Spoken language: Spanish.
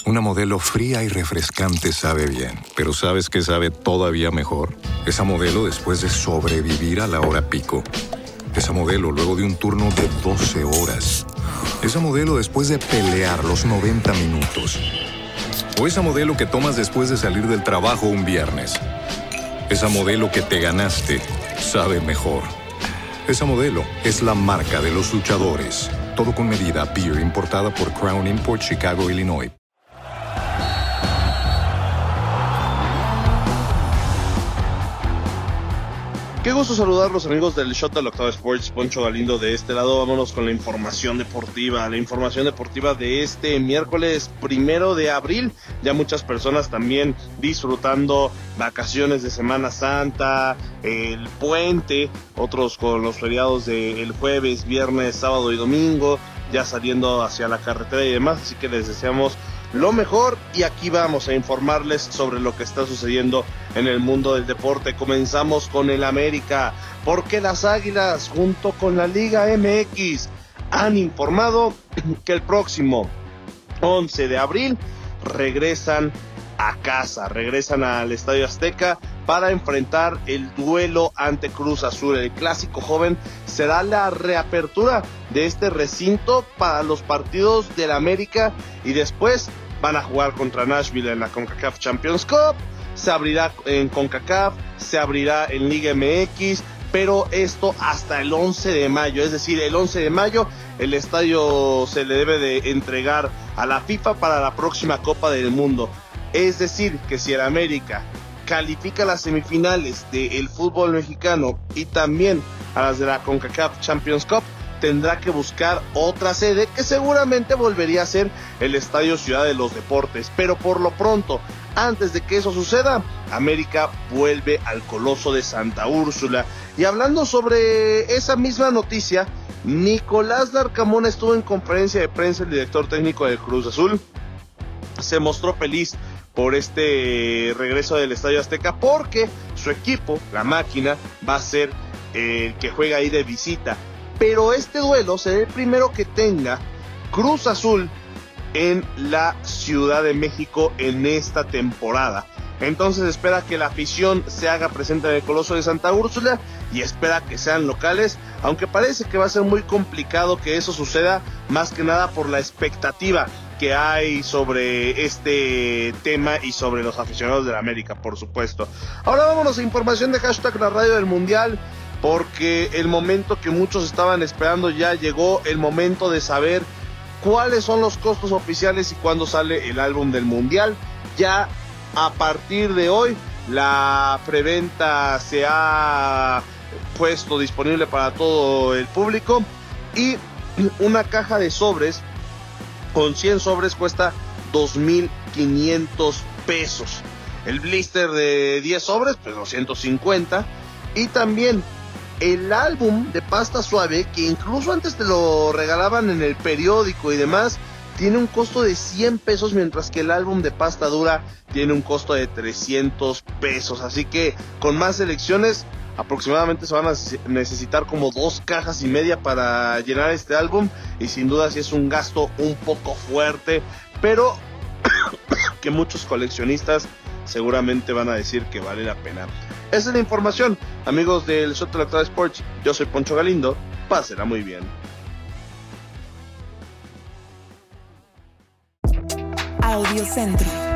Una Modelo fría y refrescante sabe bien, pero ¿sabes qué sabe todavía mejor? Esa Modelo después de sobrevivir a la hora pico. Esa Modelo luego de un turno de 12 horas. Esa Modelo después de pelear los 90 minutos. O esa Modelo que tomas después de salir del trabajo un viernes. Esa Modelo que te ganaste sabe mejor. Esa Modelo es la marca de los luchadores. Todo con medida. Beer importada por Crown Import, Chicago, Illinois. Qué gusto saludarlos, amigos del Shot del Octavo Sports. Poncho Galindo de este lado. Vámonos con la información deportiva. La información deportiva de este miércoles 1 de abril. Ya muchas personas también disfrutando vacaciones de Semana Santa, el puente, otros con los feriados del jueves, viernes, sábado y domingo, ya saliendo hacia la carretera y demás. Así que les deseamos lo mejor y aquí vamos a informarles sobre lo que está sucediendo en el mundo del deporte. Comenzamos con el América, porque las Águilas junto con la Liga MX han informado que el próximo 11 de abril regresan a casa, regresan al Estadio Azteca para enfrentar el duelo ante Cruz Azul. El clásico joven será la reapertura de este recinto para los partidos del América y después van a jugar contra Nashville en la CONCACAF Champions Cup, se abrirá en CONCACAF, se abrirá en Liga MX, pero esto hasta el 11 de mayo, es decir, el 11 de mayo el estadio se le debe de entregar a la FIFA para la próxima Copa del Mundo. Es decir, que si el América califica las semifinales del fútbol mexicano y también a las de la CONCACAF Champions Cup, tendrá que buscar otra sede que seguramente volvería a ser el Estadio Ciudad de los Deportes. Pero por lo pronto, antes de que eso suceda, América vuelve al Coloso de Santa Úrsula. Y hablando sobre esa misma noticia, Nicolás Larcamón estuvo en conferencia de prensa, el director técnico de Cruz Azul. Se mostró feliz por este regreso del Estadio Azteca porque su equipo, la máquina, va a ser el que juega ahí de visita. Pero este duelo será el primero que tenga Cruz Azul en la Ciudad de México en esta temporada. Entonces espera que la afición se haga presente en el Coloso de Santa Úrsula y espera que sean locales, aunque parece que va a ser muy complicado que eso suceda, más que nada por la expectativa que hay sobre este tema y sobre los aficionados de la América, por supuesto. Ahora vámonos a información de hashtag la radio del Mundial, porque el momento que muchos estaban esperando ya llegó, el momento de saber cuáles son los costos oficiales y cuándo sale el álbum del Mundial. Ya a partir de hoy la preventa se ha puesto disponible para todo el público y una caja de sobres con 100 sobres cuesta 2,500 pesos. El blister de 10 sobres, pues 250. Y también el álbum de pasta suave, que incluso antes te lo regalaban en el periódico y demás, tiene un costo de 100 pesos, mientras que el álbum de pasta dura tiene un costo de 300 pesos. Así que con más selecciones, aproximadamente se van a necesitar como 2,5 cajas para llenar este álbum, y sin duda sí es un gasto un poco fuerte, pero que muchos coleccionistas seguramente van a decir que vale la pena. Esa es la información, amigos del Shot del Octavo Sports. Yo soy Poncho Galindo, pásenla muy bien. Audio Centro.